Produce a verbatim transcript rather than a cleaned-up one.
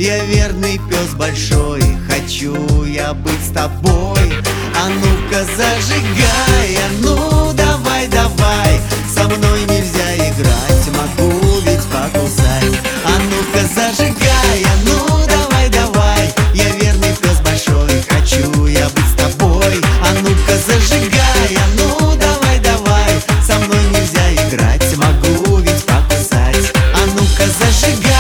Я верный пес большой, хочу я быть с тобой. А ну-ка зажигай, а ну давай, давай. Со мной нельзя играть, могу ведь покусать. А ну-ка зажигай, а ну давай, давай. Я верный пес большой, хочу я быть с тобой. А ну-ка зажигай, а ну давай, давай. Со мной нельзя играть, могу ведь покусать. А ну-ка зажигай.